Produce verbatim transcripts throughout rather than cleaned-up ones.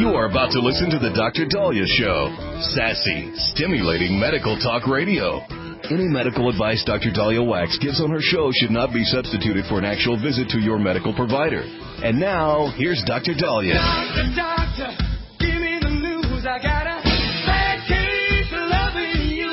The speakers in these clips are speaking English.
You are about to listen to the Doctor Daliah Show. Sassy, stimulating medical talk radio. Any medical advice Doctor Daliah Wax gives on her show should not be substituted for an actual visit to your medical provider. And now, here's Doctor Daliah. Doctor, doctor, give me the news. I got a bad case of loving you.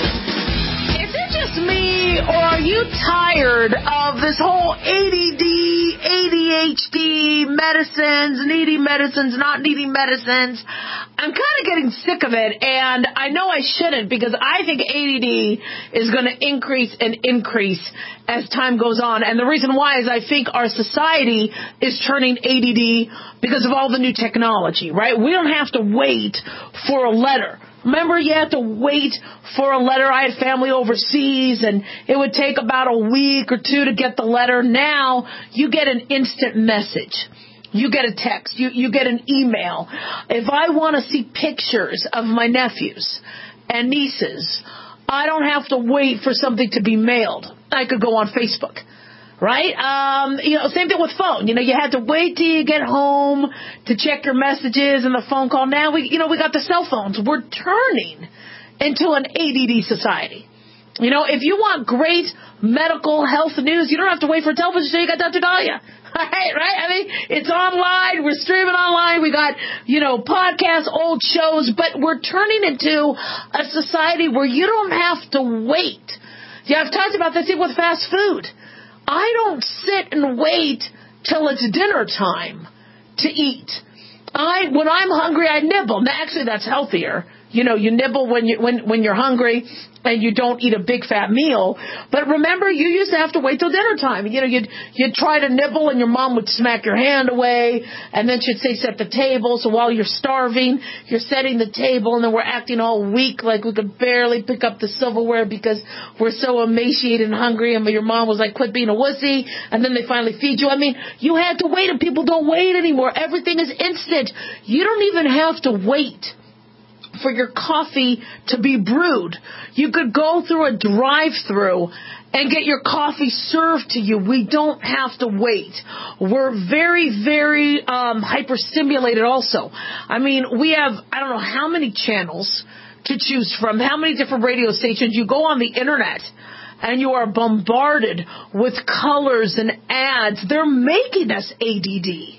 Is it just me, or are you tired of this whole A D D, A D H D, medicines, needing medicines, not needing medicines? I'm kind of getting sick of it, and I know I shouldn't, because I think A D D is going to increase and increase as time goes on. And the reason why is I think our society is turning A D D because of all the new technology, right? We don't have to wait for a letter. Remember, you had to wait for a letter. I had family overseas, and it would take about a week or two to get the letter. Now, you get an instant message. You get a text. You, you get an email. If I want to see pictures of my nephews and nieces, I don't have to wait for something to be mailed. I could go on Facebook. Right? Um, you know, same thing with phone. You know, you had to wait till you get home to check your messages and the phone call. Now we, you know, we got the cell phones. We're turning into an A D D society. You know, if you want great medical health news, you don't have to wait for a television show. You got Doctor Daliah. Right, right? I mean, it's online. We're streaming online. We got, you know, podcasts, old shows, but we're turning into a society where you don't have to wait. Yeah, I've talked about this even with fast food. I don't sit and wait till it's dinner time to eat. I, when I'm hungry, I nibble. Now, actually, that's healthier. You know, you nibble when you when when you're hungry, and you don't eat a big fat meal. But remember, you used to have to wait till dinner time. You know, you'd you'd try to nibble, and your mom would smack your hand away, and then she'd say, "Set the table." So while you're starving, you're setting the table, and then we're acting all weak, like we could barely pick up the silverware because we're so emaciated and hungry. And your mom was like, "Quit being a wussy," and then they finally feed you. I mean, you had to wait, and people don't wait anymore. Everything is instant. You don't even have to wait for your coffee to be brewed. You could go through a drive-through and get your coffee served to you. We don't have to wait. We're very, very um, hyper-stimulated also. I mean, we have, I don't know how many channels to choose from, how many different radio stations. You go on the internet and you are bombarded with colors and ads. They're making us A D D.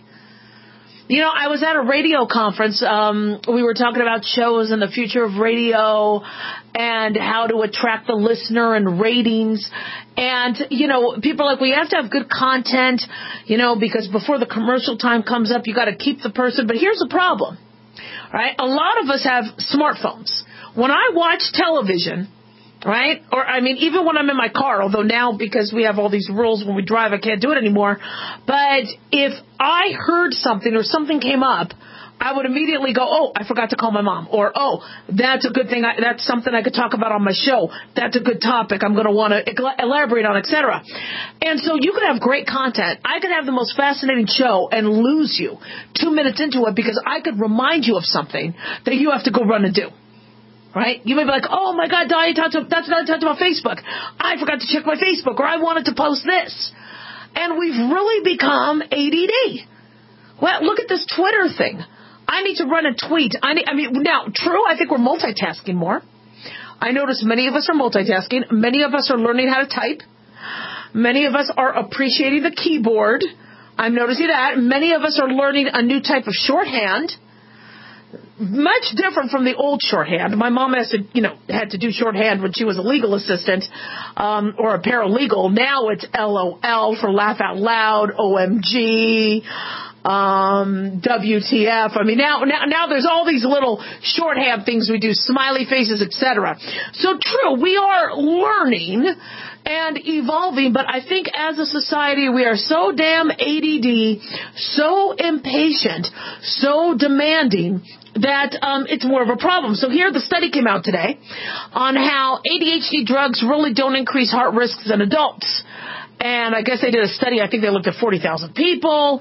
You know, I was at a radio conference. Um, we were talking about shows and the future of radio and how to attract the listener and ratings. And, you know, people are like, we have to have good content, you know, because before the commercial time comes up, you got to keep the person. But here's the problem, right? A lot of us have smartphones. When I watch television, right? Or, I mean, even when I'm in my car, although now because we have all these rules when we drive, I can't do it anymore. But if I heard something or something came up, I would immediately go, oh, I forgot to call my mom. Or, oh, that's a good thing. I, that's something I could talk about on my show. That's a good topic I'm going to want to elaborate on, et cetera. And so you could have great content. I could have the most fascinating show and lose you two minutes into it because I could remind you of something that you have to go run and do. Right? You may be like, oh, my God, Daliah talked about, that's what I talked about Facebook. I forgot to check my Facebook, or I wanted to post this. And we've really become A D D. Well, look at this Twitter thing. I need to run a tweet. I, need, I mean, now, true, I think we're multitasking more. I notice many of us are multitasking. Many of us are learning how to type. Many of us are appreciating the keyboard. I'm noticing that. Many of us are learning a new type of shorthand. Much different from the old shorthand. My mom has to, you know, had to do shorthand when she was a legal assistant um, or a paralegal. Now it's L O L for laugh out loud, O M G, um, W T F. I mean, now, now, now there's all these little shorthand things we do, smiley faces, et cetera. So true, we are learning and evolving, but I think as a society we are so damn A D D, so impatient, so demanding that um, it's more of a problem. So here the study came out today on how A D H D drugs really don't increase heart risks in adults. And I guess they did a study. I think they looked at forty thousand people.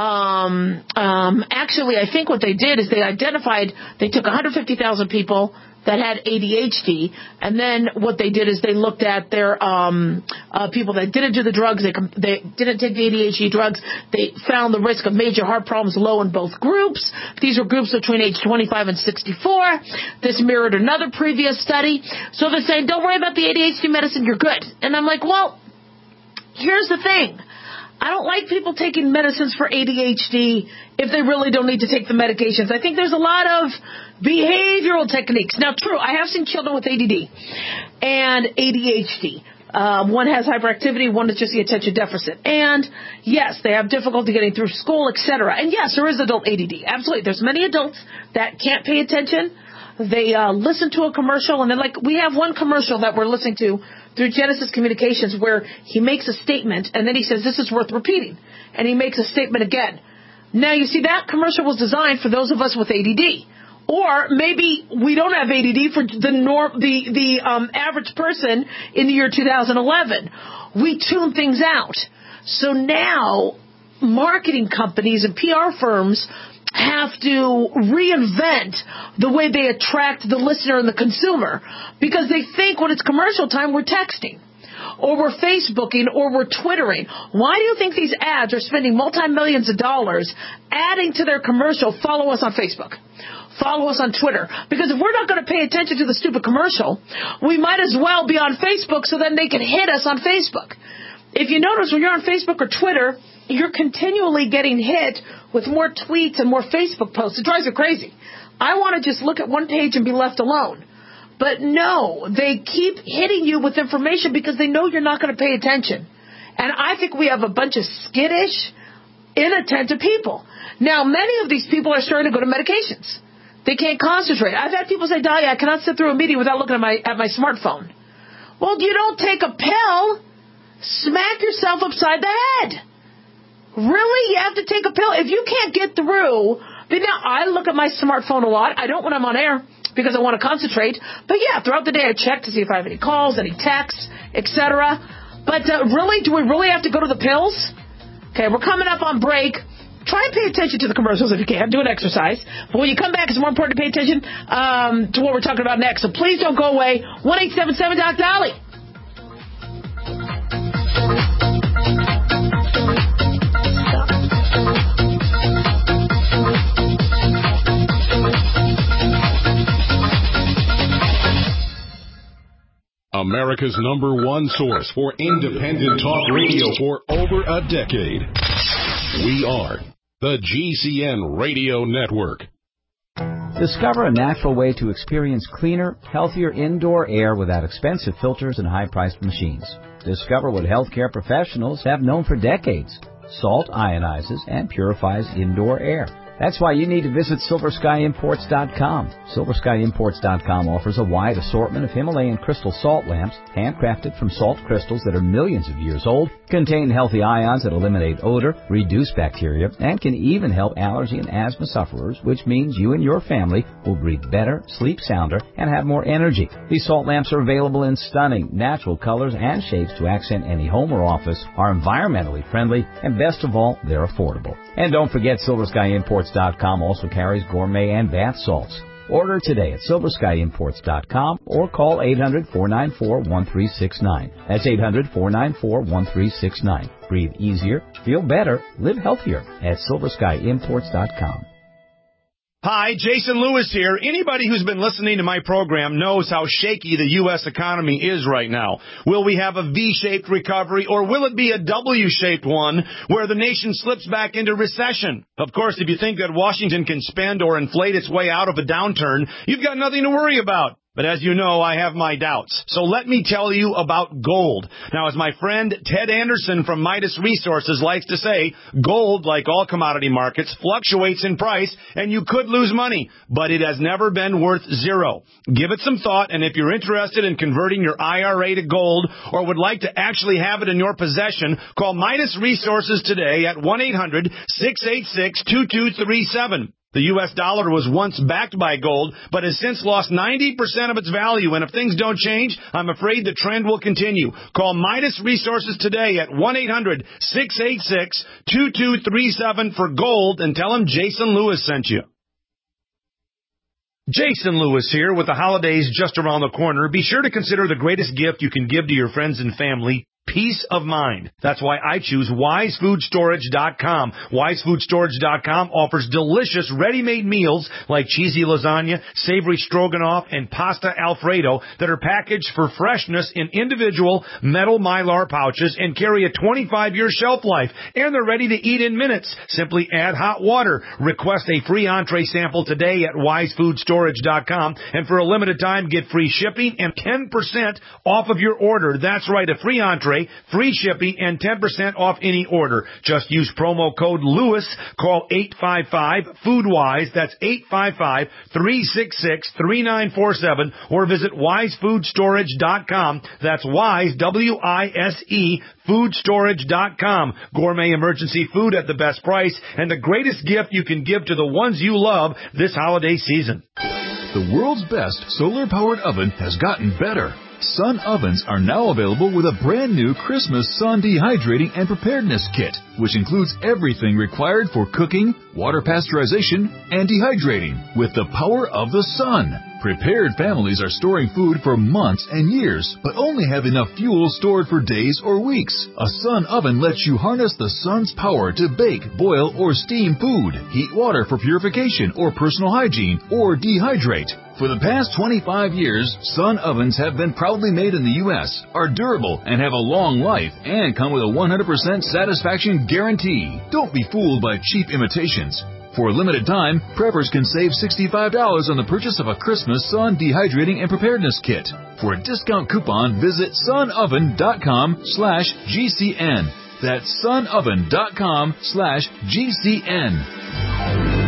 Um, um, actually, I think what they did is they identified, they took one hundred fifty thousand people that had A D H D, and then what they did is they looked at their um, uh, people that didn't do the drugs, they, they didn't take the A D H D drugs. They found the risk of major heart problems low in both groups. These were groups between age twenty-five and sixty-four. This mirrored another previous study. So they're saying, don't worry about the A D H D medicine, you're good. And I'm like, well, here's the thing. I don't like people taking medicines for A D H D if they really don't need to take the medications. I think there's a lot of behavioral techniques. Now, true, I have seen children with A D D and A D H D. Um, one has hyperactivity, one is just the attention deficit. And, yes, they have difficulty getting through school, et cetera. And, yes, there is adult A D D. Absolutely. There's many adults that can't pay attention. They uh, listen to a commercial, and then, like, we have one commercial that we're listening to through Genesis Communications where he makes a statement, and then he says, this is worth repeating. And he makes a statement again. Now, you see, that commercial was designed for those of us with A D D. Or maybe we don't have A D D for the norm, the, the um, average person in the year two thousand eleven. We tune things out. So now marketing companies and P R firms have to reinvent the way they attract the listener and the consumer, because they think when it's commercial time, we're texting, or we're Facebooking, or we're Twittering. Why do you think these ads are spending multi-millions of dollars adding to their commercial, follow us on Facebook, follow us on Twitter? Because if we're not going to pay attention to the stupid commercial, we might as well be on Facebook so then they can hit us on Facebook. If you notice, when you're on Facebook or Twitter, you're continually getting hit with more tweets and more Facebook posts. It drives you crazy. I want to just look at one page and be left alone. But no, they keep hitting you with information because they know you're not going to pay attention. And I think we have a bunch of skittish, inattentive people. Now, many of these people are starting to go to medications. They can't concentrate. I've had people say, Dahlia, I cannot sit through a meeting without looking at my at my smartphone. Well, you don't take a pill. Smack yourself upside the head. Really? You have to take a pill? If you can't get through, but now I look at my smartphone a lot. I don't when I'm on air because I want to concentrate. But yeah, throughout the day I check to see if I have any calls, any texts, et cetera. But uh, really, do we really have to go to the pills? Okay, we're coming up on break. Try and pay attention to the commercials if you can. Do an exercise. But when you come back, it's more important to pay attention um, to what we're talking about next. So please don't go away. one eight seven seven Doc Dolly. America's number one source for independent talk radio for over a decade. We are the G C N Radio Network. Discover a natural way to experience cleaner, healthier indoor air without expensive filters and high-priced machines. Discover what healthcare professionals have known for decades. Salt ionizes and purifies indoor air. That's why you need to visit Silver Sky Imports dot com. Silver Sky Imports dot com offers a wide assortment of Himalayan crystal salt lamps, handcrafted from salt crystals that are millions of years old, contain healthy ions that eliminate odor, reduce bacteria, and can even help allergy and asthma sufferers, which means you and your family will breathe better, sleep sounder, and have more energy. These salt lamps are available in stunning, natural colors and shapes to accent any home or office, are environmentally friendly, and best of all, they're affordable. And don't forget, Silver Sky Imports dot com also carries gourmet and bath salts. Order today at Silver Sky Imports dot com or call eight hundred, four nine four, one three six nine. That's eight hundred, four nine four, one three six nine. Breathe easier, feel better, live healthier at Silver Sky Imports dot com. Hi, Jason Lewis here. Anybody who's been listening to my program knows how shaky the U S economy is right now. Will we have a V-shaped recovery, or will it be a W-shaped one where the nation slips back into recession? Of course, if you think that Washington can spend or inflate its way out of a downturn, you've got nothing to worry about. But as you know, I have my doubts. So let me tell you about gold. Now, as my friend Ted Anderson from Midas Resources likes to say, gold, like all commodity markets, fluctuates in price, and you could lose money, but it has never been worth zero. Give it some thought, and if you're interested in converting your I R A to gold or would like to actually have it in your possession, call Midas Resources today at one eight hundred, six eight six, two two three seven. The U S dollar was once backed by gold, but has since lost ninety percent of its value. And if things don't change, I'm afraid the trend will continue. Call Midas Resources today at one eight hundred six eight six two two three seven for gold and tell them Jason Lewis sent you. Jason Lewis here with the holidays just around the corner. Be sure to consider the greatest gift you can give to your friends and family. Peace of mind. That's why I choose wise food storage dot com. wise food storage dot com offers delicious ready-made meals like cheesy lasagna, savory stroganoff, and pasta alfredo that are packaged for freshness in individual metal Mylar pouches and carry a twenty-five year shelf life. And they're ready to eat in minutes. Simply add hot water. Request a free entree sample today at wise food storage dot com. And for a limited time, get free shipping and ten percent off of your order. That's right, a free entree, free shipping, and ten percent off any order. Just use promo code Lewis. Call eight five five food wise. That's eight five five three six six three nine four seven. Or visit wise food storage dot com. That's Wise, W I S E, food storage dot com. Gourmet emergency food at the best price and the greatest gift you can give to the ones you love this holiday season. The world's best solar-powered oven has gotten better. Sun ovens are now available with a brand new Christmas Sun Dehydrating and Preparedness Kit, which includes everything required for cooking, water pasteurization, and dehydrating with the power of the sun. Prepared families are storing food for months and years, but only have enough fuel stored for days or weeks. A Sun oven lets you harness the sun's power to bake, boil, or steam food, heat water for purification or personal hygiene, or dehydrate. For the past twenty-five years, Sun ovens have been proudly made in the U S, are durable and have a long life, and come with a one hundred percent satisfaction guarantee. Don't be fooled by cheap imitations. For a limited time, preppers can save sixty-five dollars on the purchase of a Christmas Sun Dehydrating and Preparedness Kit. For a discount coupon, visit sunoven dot com slash G C N. That's sunoven dot com slash G C N.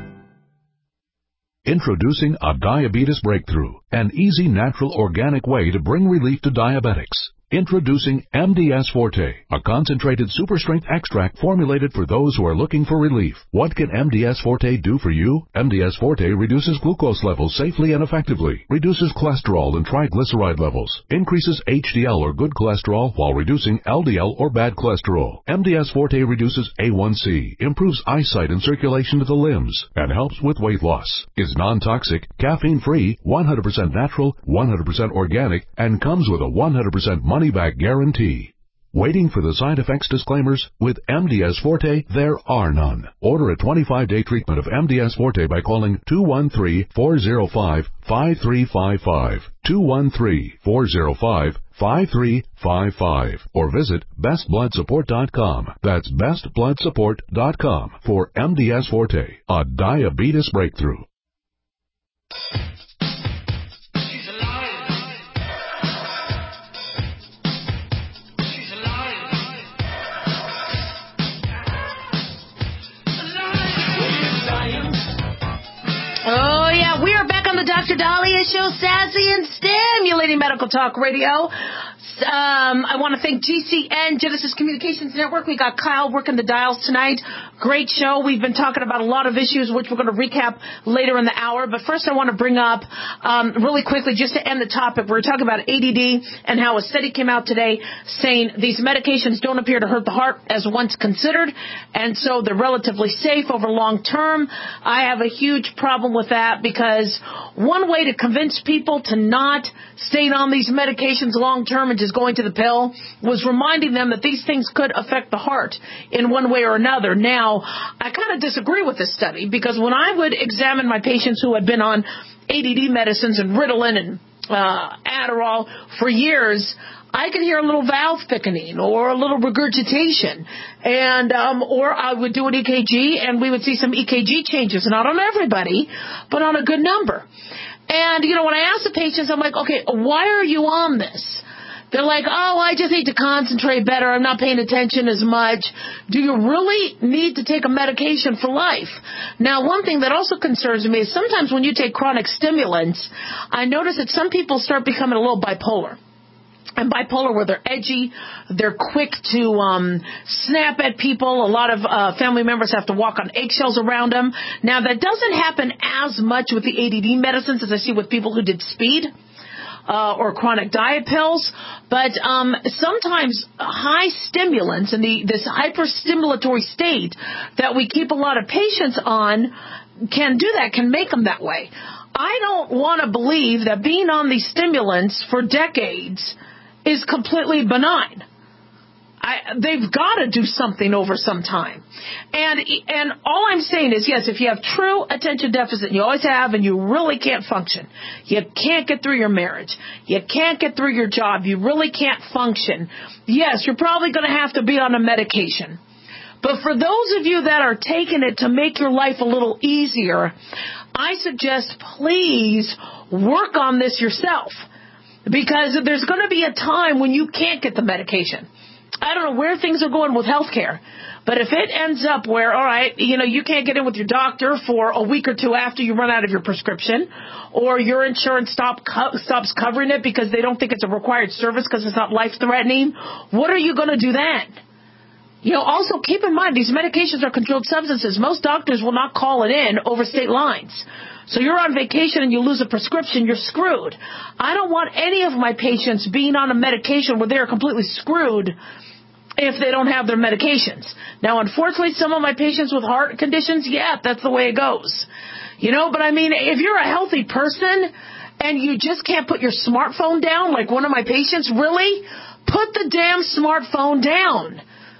Introducing a diabetes breakthrough, an easy, natural, organic way to bring relief to diabetics. Introducing M D S Forte, a concentrated super-strength extract formulated for those who are looking for relief. What can M D S Forte do for you? M D S Forte reduces glucose levels safely and effectively, reduces cholesterol and triglyceride levels, increases H D L or good cholesterol while reducing L D L or bad cholesterol. M D S Forte reduces A one C, improves eyesight and circulation to the limbs, and helps with weight loss. Is non-toxic, caffeine-free, one hundred percent natural, one hundred percent organic, and comes with a one hundred percent money money-back guarantee. Waiting for the side effects disclaimers? With M D S Forte, there are none. Order a twenty-five day treatment of M D S Forte by calling two one three, four zero five, five three five five, two one three, four zero five, five three five five, or visit best blood support dot com. That's best blood support dot com for M D S Forte, a diabetes breakthrough. Oh, yeah, we are back on the Doctor Dahlia Show, sassy and stimulating medical talk radio. Um, I want to thank G C N, Genesis Communications Network. We got Kyle working the dials tonight. Great show. We've been talking about a lot of issues, which we're going to recap later in the hour. But first, I want to bring up um, really quickly, just to end the topic, we're talking about A D D and how a study came out today saying these medications don't appear to hurt the heart as once considered, and so they're relatively safe over long term. I have a huge problem with that because one way to convince people to not stay on these medications long term and just going to the pill was reminding them that these things could affect the heart in one way or another. Now, I kind of disagree with this study because when I would examine my patients who had been on A D D medicines and Ritalin and uh, Adderall for years, I could hear a little valve thickening or a little regurgitation, and um, or I would do an E K G and we would see some E K G changes, not on everybody, but on a good number. And, you know, when I ask the patients, I'm like, okay, why are you on this? They're like, oh, I just need to concentrate better. I'm not paying attention as much. Do you really need to take a medication for life? Now, one thing that also concerns me is sometimes when you take chronic stimulants, I notice that some people start becoming a little bipolar. and bipolar, where they're edgy, they're quick to um, snap at people. A lot of uh, family members have to walk on eggshells around them. Now, that doesn't happen as much with the A D D medicines as I see with people who did speed uh, or chronic diet pills. But um, sometimes high stimulants and the this hyperstimulatory state that we keep a lot of patients on can do that, can make them that way. I don't want to believe that being on these stimulants for decades is completely benign. I, they've got to do something over some time. And and all I'm saying is, yes, if you have true attention deficit, and you always have, and you really can't function, you can't get through your marriage, you can't get through your job, you really can't function, yes, you're probably going to have to be on a medication. But for those of you that are taking it to make your life a little easier, I suggest please work on this yourself. Because there's going to be a time when you can't get the medication. I don't know where things are going with healthcare, but if it ends up where, all right, you know, you can't get in with your doctor for a week or two after you run out of your prescription, or your insurance stop co- stops covering it because they don't think it's a required service because it's not life-threatening, what are you going to do then? You know, also keep in mind, these medications are controlled substances. Most doctors will not call it in over state lines. So you're on vacation and you lose a prescription, you're screwed. I don't want any of my patients being on a medication where they're completely screwed if they don't have their medications. Now, unfortunately, some of my patients with heart conditions, yeah, that's the way it goes. You know, but I mean, if you're a healthy person and you just can't put your smartphone down, like one of my patients, really, put the damn smartphone down.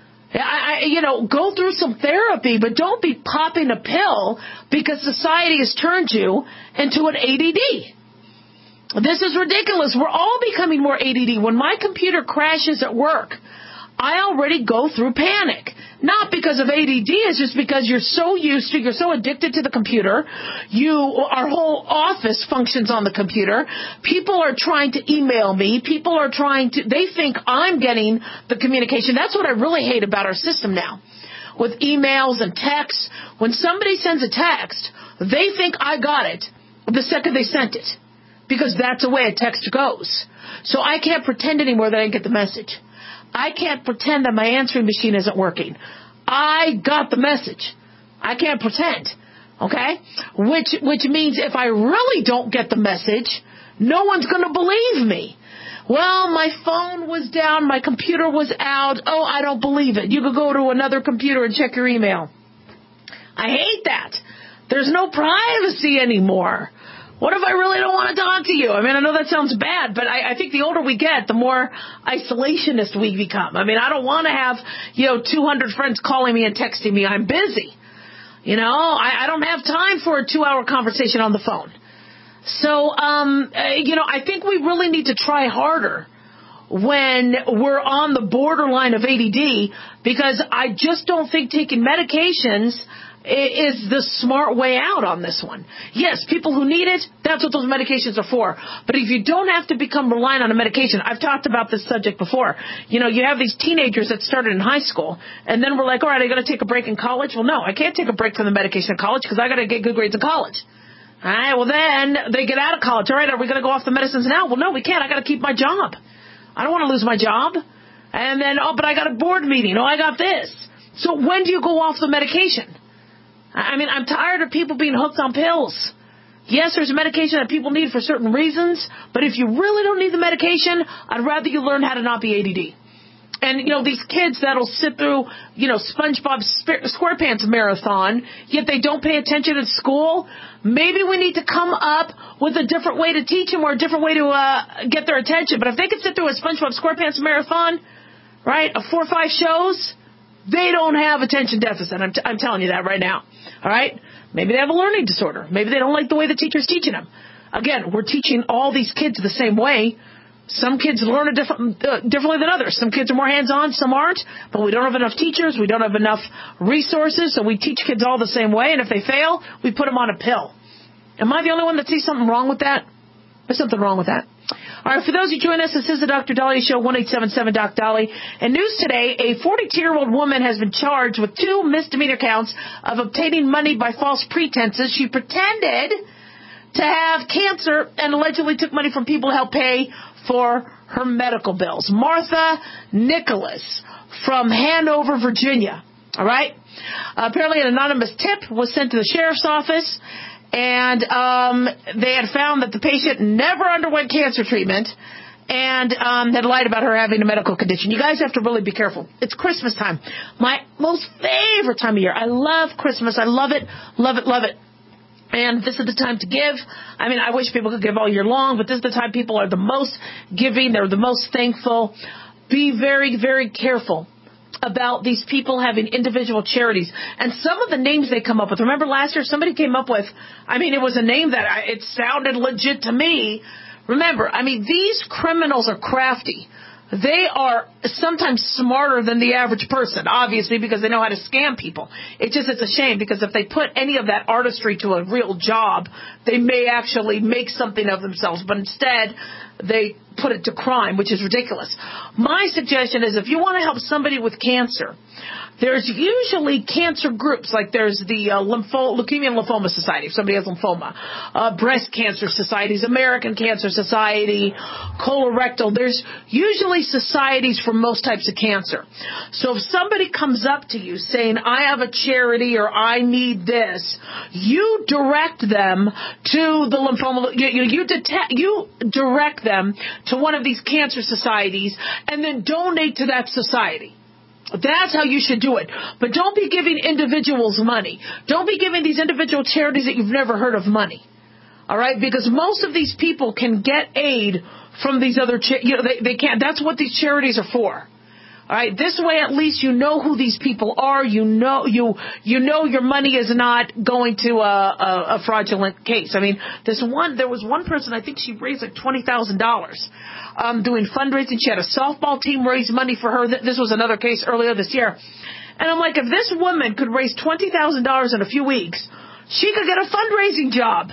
I, I, you know, go through some therapy, but don't be popping a pill because society has turned you into an A D D. This is ridiculous. We're all becoming more A D D. When my computer crashes at work, I already go through panic. Not because of A D D, it's just because you're so used to, you're so addicted to the computer. You, our whole office functions on the computer. People are trying to email me. People are trying to, they think I'm getting the communication. That's what I really hate about our system now. With emails and texts, when somebody sends a text, they think I got it the second they sent it. Because that's the way a text goes. So I can't pretend anymore that I didn't get the message. I can't pretend that my answering machine isn't working. I got the message. I can't pretend. Okay? Which which means if I really don't get the message, no one's going to believe me. Well, my phone was down, my computer was out. Oh, I don't believe it. You could go to another computer and check your email. I hate that. There's no privacy anymore. What if I really don't want to talk to you? I mean, I know that sounds bad, but I, I think the older we get, the more isolationist we become. I mean, I don't want to have, you know, two hundred friends calling me and texting me. I'm busy. You know, I, I don't have time for a two-hour conversation on the phone. So, um, uh, you know, I think we really need to try harder when we're on the borderline of A D D, because I just don't think taking medications is the smart way out on this one. Yes, people who need it, that's what those medications are for. But if you don't have to become reliant on a medication, I've talked about this subject before. You know, you have these teenagers that started in high school, and then we're like, all right, are you going to take a break in college? Well, no, I can't take a break from the medication in college because I got to get good grades in college. All right, well, then they get out of college. All right, are we going to go off the medicines now? Well, no, we can't. I got to keep my job. I don't want to lose my job. And then, oh, but I got a board meeting. Oh, I got this. So when do you go off the medication? I mean, I'm tired of people being hooked on pills. Yes, there's medication that people need for certain reasons, but if you really don't need the medication, I'd rather you learn how to not be A D D. And, you know, these kids that'll sit through, you know, SpongeBob SquarePants marathon, yet they don't pay attention at school, maybe we need to come up with a different way to teach them or a different way to uh, get their attention. But if they can sit through a SpongeBob SquarePants marathon, right, of four or five shows, they don't have attention deficit. I'm, t- I'm telling you that right now. All right? Maybe they have a learning disorder. Maybe they don't like the way the teacher's teaching them. Again, we're teaching all these kids the same way. Some kids learn it different, uh, differently than others. Some kids are more hands-on, some aren't. But we don't have enough teachers. We don't have enough resources. So we teach kids all the same way. And if they fail, we put them on a pill. Am I the only one that sees something wrong with that? There's something wrong with that. All right, for those who join us, this is the Doctor Dahlia Show, one eight seven seven Doc Dolly. And news today, a forty-two-year-old woman has been charged with two misdemeanor counts of obtaining money by false pretenses. She pretended to have cancer and allegedly took money from people to help pay for her medical bills. Martha Nicholas from Hanover, Virginia. All right? Uh, apparently an anonymous tip was sent to the sheriff's office, and um, they had found that the patient never underwent cancer treatment and um, had lied about her having a medical condition. You guys have to really be careful. It's Christmas time. My most favorite time of year. I love Christmas. I love it, love it, love it. And this is the time to give. I mean, I wish people could give all year long, but this is the time people are the most giving. They're the most thankful. Be very, very careful about these people having individual charities. And some of the names they come up with. Remember last year somebody came up with, I mean, it was a name that I, it sounded legit to me. Remember, I mean, these criminals are crafty. They are sometimes smarter than the average person, obviously, because they know how to scam people. It's just, it's a shame, because if they put any of that artistry to a real job, they may actually make something of themselves. But instead, they put it to crime, which is ridiculous. My suggestion is if you want to help somebody with cancer, there's usually cancer groups, like there's the uh, lympho- Leukemia and Lymphoma Society, if somebody has lymphoma, uh, Breast Cancer Societies, American Cancer Society, colorectal. There's usually societies for most types of cancer. So if somebody comes up to you saying, I have a charity or I need this, you direct them to the lymphoma, you, you, you, detect, you direct them to one of these cancer societies and then donate to that society. That's how you should do it. But don't be giving individuals money. Don't be giving these individual charities that you've never heard of money. All right? Because most of these people can get aid from these other, cha- you know, they, they can't. That's what these charities are for. All right? This way, at least you know who these people are. You know, you, you know your money is not going to a, a, a fraudulent case. I mean, this one, there was one person, I think she raised like twenty thousand dollars. Um, doing fundraising. She had a softball team raise money for her. This was another case earlier this year. And I'm like, if this woman could raise twenty thousand dollars in a few weeks, she could get a fundraising job.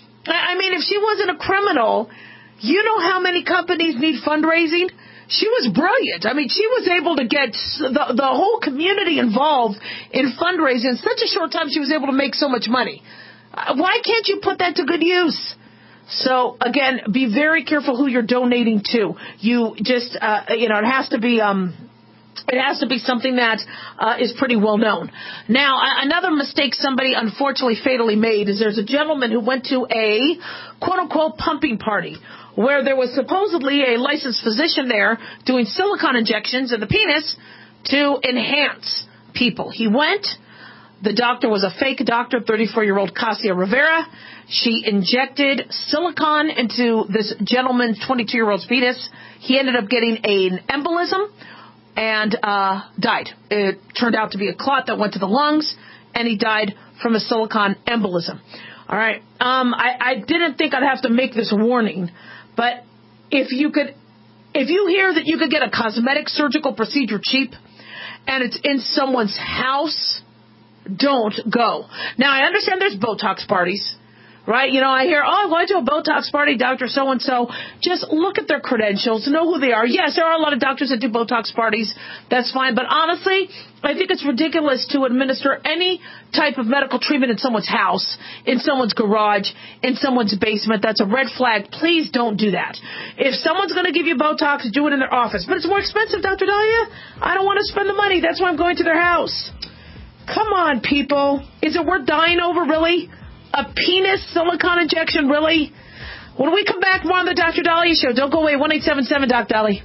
I mean, if she wasn't a criminal, you know how many companies need fundraising? She was brilliant. I mean, she was able to get the, the whole community involved in fundraising. In such a short time, she was able to make so much money. Uh, why can't you put that to good use? So, again, be very careful who you're donating to. You just, uh, you know, it has to be, um, it has to be something that uh, is pretty well known. Now, another mistake somebody unfortunately fatally made is there's a gentleman who went to a quote-unquote pumping party where there was supposedly a licensed physician there doing silicone injections in the penis to enhance people. He went. The doctor was a fake doctor, thirty-four-year-old Cassia Rivera. She injected silicone into this gentleman's twenty-two-year-old's penis. He ended up getting an embolism and uh, died. It turned out to be a clot that went to the lungs, and he died from a silicone embolism. All right. Um, I, I didn't think I'd have to make this warning, but if you could, if you hear that you could get a cosmetic surgical procedure cheap, and it's in someone's house, don't go. Now, I understand there's Botox parties, right? You know, I hear, oh, I'm going to a Botox party, Doctor So-and-so. Just look at their credentials, know who they are. Yes, there are a lot of doctors that do Botox parties. That's fine. But honestly, I think it's ridiculous to administer any type of medical treatment in someone's house, in someone's garage, in someone's basement. That's a red flag. Please don't do that. If someone's going to give you Botox, do it in their office. But it's more expensive, Doctor Dahlia. I don't want to spend the money. That's why I'm going to their house. Come on, people. Is it worth dying over, really? A penis silicone injection, really? When we come back, more on the Doctor Dahlia Show. Don't go away. one eight seven seven Doc Dahlia.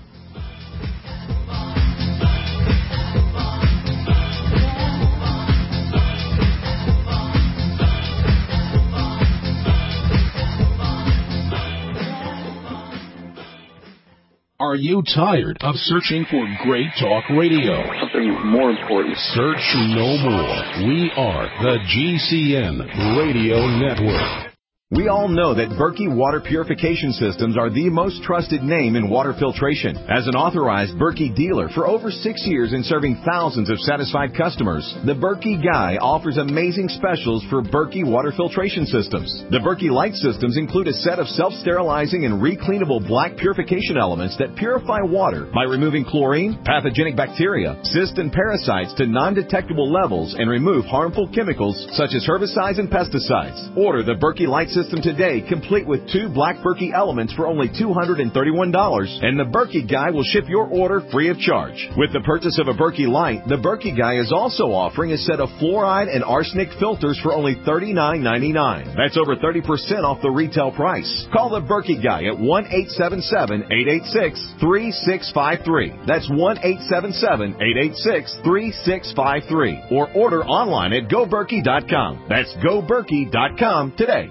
Are you tired of searching for great talk radio? Something more important. Search no more. We are the G C N Radio Network. We all know that Berkey Water Purification Systems are the most trusted name in water filtration. As an authorized Berkey dealer for over six years and serving thousands of satisfied customers, the Berkey Guy offers amazing specials for Berkey Water Filtration Systems. The Berkey Light Systems include a set of self-sterilizing and recleanable black purification elements that purify water by removing chlorine, pathogenic bacteria, cysts, and parasites to non-detectable levels and remove harmful chemicals such as herbicides and pesticides. Order the Berkey Light Systems system today, complete with two Black Berkey elements for only two hundred thirty-one dollars, and the Berkey Guy will ship your order free of charge. With the purchase of a Berkey Light, the Berkey Guy is also offering a set of fluoride and arsenic filters for only thirty-nine ninety-nine. That's over thirty percent off the retail price. Call the Berkey Guy at one eight seven seven, eight eight six, three six five three. That's one eight seven seven, eight eight six, three six five three. Or order online at go berkey dot com. That's go berkey dot com today.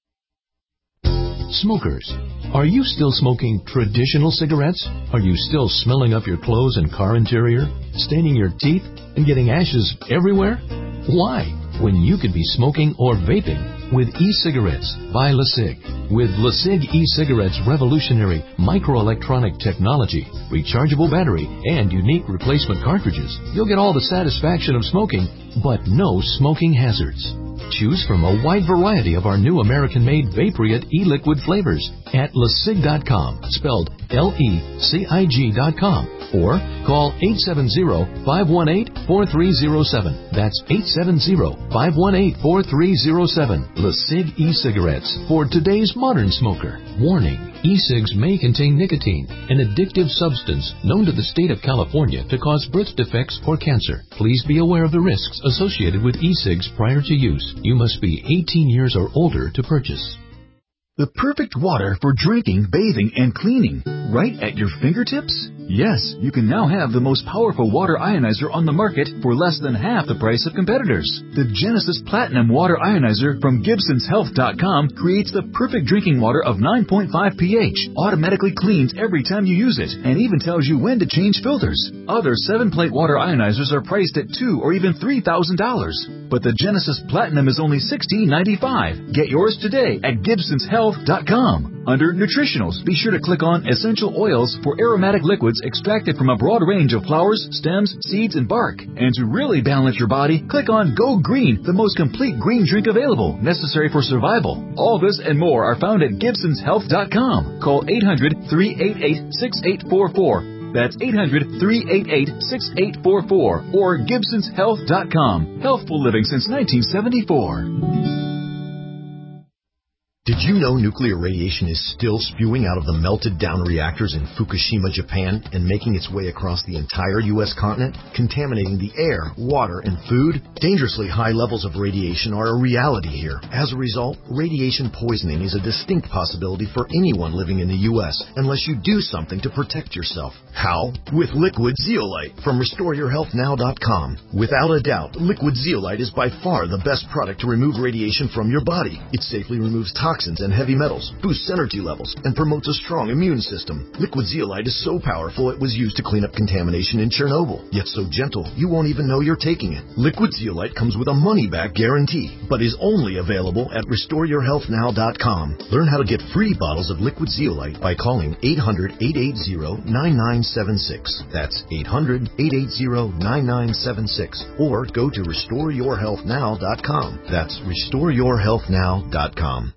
Smokers, are you still smoking traditional cigarettes? Are you still smelling up your clothes and car interior, staining your teeth, and getting ashes everywhere? Why, when you could be smoking or vaping with e-cigarettes by LeSig? With LeSig e-cigarettes' revolutionary microelectronic technology, rechargeable battery, and unique replacement cartridges, you'll get all the satisfaction of smoking, but no smoking hazards. Choose from a wide variety of our new American-made Vaporite e-liquid flavors at lesig dot com, spelled L E C I G dot com, or call eight seven zero, five one eight, four three zero seven. That's eight seven zero, five one eight, four three zero seven. LeSig e-cigarettes for today's modern smoker. Warning, e-cigs may contain nicotine, an addictive substance known to the state of California to cause birth defects or cancer. Please be aware of the risks associated with e-cigs prior to use. You must be eighteen years or older to purchase. The perfect water for drinking, bathing, and cleaning, right at your fingertips? Yes, you can now have the most powerful water ionizer on the market for less than half the price of competitors. The Genesis Platinum Water Ionizer from Gibsons Health dot com creates the perfect drinking water of nine point five pH, automatically cleans every time you use it, and even tells you when to change filters. Other seven-plate water ionizers are priced at two thousand dollars or even three thousand dollars, but the Genesis Platinum is only sixteen ninety-five. Get yours today at Gibsons Health dot com. Under Nutritionals, be sure to click on Essential Oils for aromatic liquids extracted from a broad range of flowers, stems, seeds, and bark. And to really balance your body, click on Go Green, the most complete green drink available, necessary for survival. All this and more are found at Gibsons Health dot com. Call eight hundred, three eight eight, six eight four four. That's eight hundred, three eight eight, six eight four four or Gibsons Health dot com. Healthful living since nineteen seventy-four. Did you know nuclear radiation is still spewing out of the melted down reactors in Fukushima, Japan, and making its way across the entire U S continent, contaminating the air, water, and food? Dangerously high levels of radiation are a reality here. As a result, radiation poisoning is a distinct possibility for anyone living in the U S unless you do something to protect yourself. How? With Liquid Zeolite from restore your health now dot com. Without a doubt, Liquid Zeolite is by far the best product to remove radiation from your body. It safely removes toxins and heavy metals, boosts energy levels, and promotes a strong immune system. Liquid Zeolite is so powerful it was used to clean up contamination in Chernobyl, yet so gentle you won't even know you're taking it. Liquid Zeolite comes with a money-back guarantee, but is only available at restore your health now dot com. Learn how to get free bottles of Liquid Zeolite by calling eight hundred, eight eight zero, nine nine seven six. That's eight hundred, eight eight zero, nine nine seven six. Or go to restore your health now dot com. That's restore your health now dot com.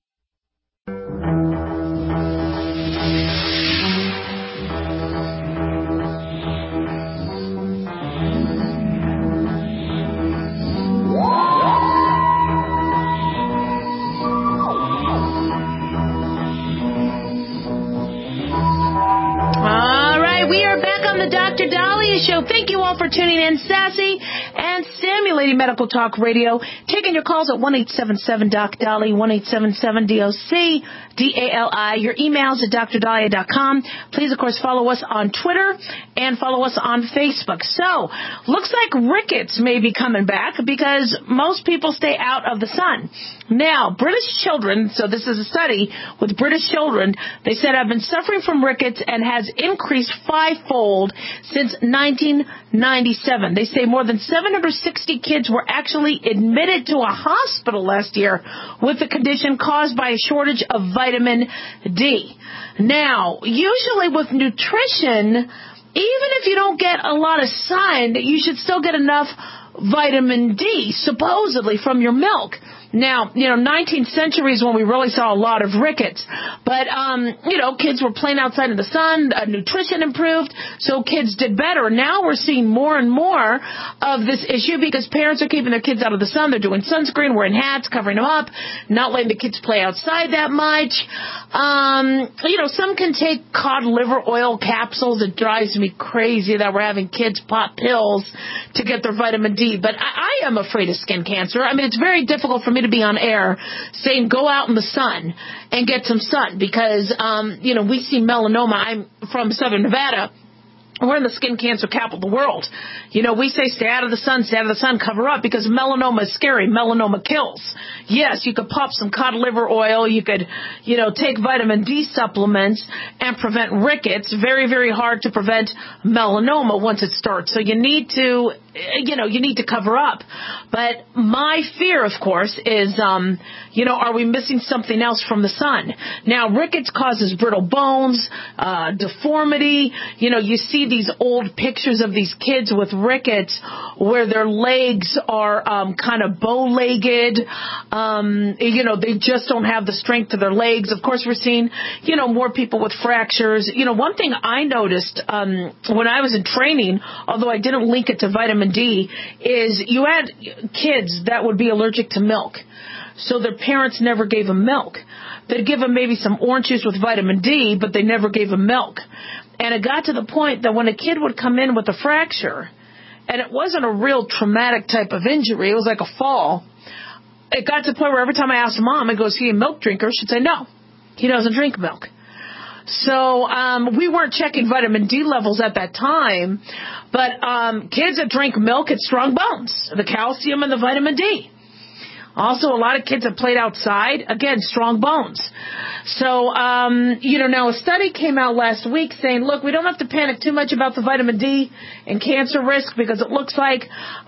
Doctor Dahlia Show. Thank you all for tuning in. Sassy and stimulating medical talk radio. Taking your calls at one eight seven seven doc Dali, one eight seven seven D O C D A L I. Your emails at dr dahlia dot com. Please, of course, follow us on Twitter and follow us on Facebook. So, looks like rickets may be coming back because most people stay out of the sun. Now, British children, so this is a study with British children, they said have been suffering from rickets and has increased fivefold since nineteen ninety-seven. They say more than seven hundred sixty kids were actually admitted to a hospital last year with the condition caused by a shortage of vitamin D. Now, usually with nutrition, even if you don't get a lot of sun, you should still get enough vitamin D, supposedly, from your milk. Now, you know, nineteenth century is when we really saw a lot of rickets. But, um, you know, kids were playing outside in the sun, uh, nutrition improved, so kids did better. Now we're seeing more and more of this issue because parents are keeping their kids out of the sun. They're doing sunscreen, wearing hats, covering them up, not letting the kids play outside that much. Um, you know, some can take cod liver oil capsules. It drives me crazy that we're having kids pop pills to get their vitamin D. But I, I am afraid of skin cancer. I mean, it's very difficult for me to be on air saying go out in the sun and get some sun because, um, you know, we see melanoma. I'm from Southern Nevada. We're in the skin cancer capital of the world. You know, we say stay out of the sun, stay out of the sun, cover up because melanoma is scary. Melanoma kills. Yes, you could pop some cod liver oil. You could, you know, take vitamin D supplements and prevent rickets. Very, very hard to prevent melanoma once it starts. So you need to, you know, you need to cover up. But my fear, of course, is, um, you know, are we missing something else from the sun? Now, rickets causes brittle bones, uh, deformity. You know, you see these old pictures of these kids with rickets where their legs are um, kind of bow-legged. Um, you know, they just don't have the strength to their legs. Of course, we're seeing, you know, more people with fractures. You know, one thing I noticed um, when I was in training, although I didn't link it to vitamin D, is you had kids that would be allergic to milk. So their parents never gave them milk. They'd give them maybe some orange juice with vitamin D, but they never gave them milk. And it got to the point that when a kid would come in with a fracture, and it wasn't a real traumatic type of injury, it was like a fall, it got to the point where every time I asked mom, I go, is he a milk drinker? She'd say, no, he doesn't drink milk. So um, we weren't checking vitamin D levels at that time, but um, kids that drink milk had strong bones, the calcium and the vitamin D. Also, a lot of kids that played outside, again, strong bones. So, um, you know, now a study came out last week saying, look, we don't have to panic too much about the vitamin D and cancer risk because it looks like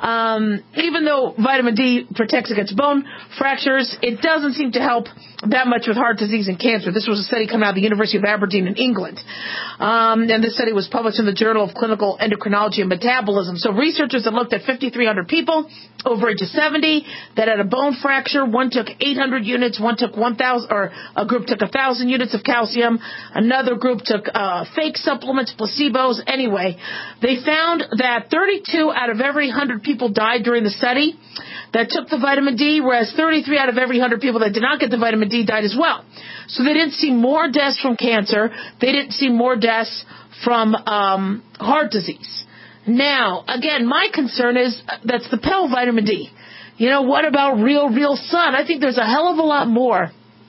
um, even though vitamin D protects against bone fractures, it doesn't seem to help that much with heart disease and cancer. This was a study coming out of the University of Aberdeen in England. Um, and this study was published in the Journal of Clinical Endocrinology and Metabolism. So researchers that looked at fifty-three hundred people over age of seventy that had a bone fracture. One took eight hundred units, one took one thousand, or a group took one thousand units of calcium. Another group took uh, fake supplements, placebos. Anyway, they found that thirty-two out of every one hundred people died during the study that took the vitamin D, whereas thirty-three out of every one hundred people that did not get the vitamin D died as well. So they didn't see more deaths from cancer. They didn't see more deaths from um, heart disease. Now, again, my concern is that's the pill vitamin D. You know, what about real, real sun? I think there's a hell of a lot more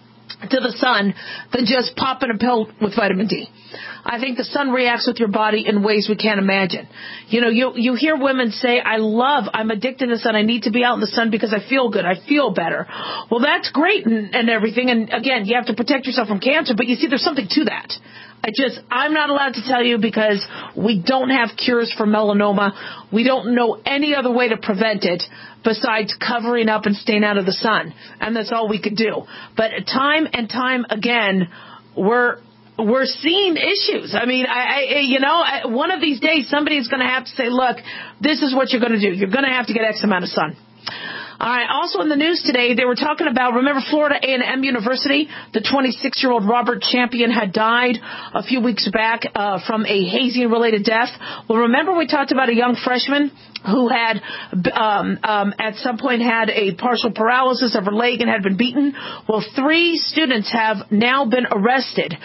to the sun than just popping a pill with vitamin D. I think the sun reacts with your body in ways we can't imagine. You know, you you hear women say, I love, I'm addicted to the sun. I need to be out in the sun because I feel good. I feel better. Well, that's great and, and everything. And again, you have to protect yourself from cancer. But you see, there's something to that. I just, I'm not allowed to tell you because we don't have cures for melanoma. We don't know any other way to prevent it besides covering up and staying out of the sun. And that's all we could do. But time and time again, we're, we're seeing issues. I mean, I, I you know, I, one of these days somebody's going to have to say, look, this is what you're going to do. You're going to have to get X amount of sun. All right. Also in the news today, they were talking about, remember Florida A and M University? The twenty-six-year-old Robert Champion had died a few weeks back uh, from a hazing-related death. Well, remember we talked about a young freshman who had um, um, at some point had a partial paralysis of her leg and had been beaten. Well, three students have now been arrested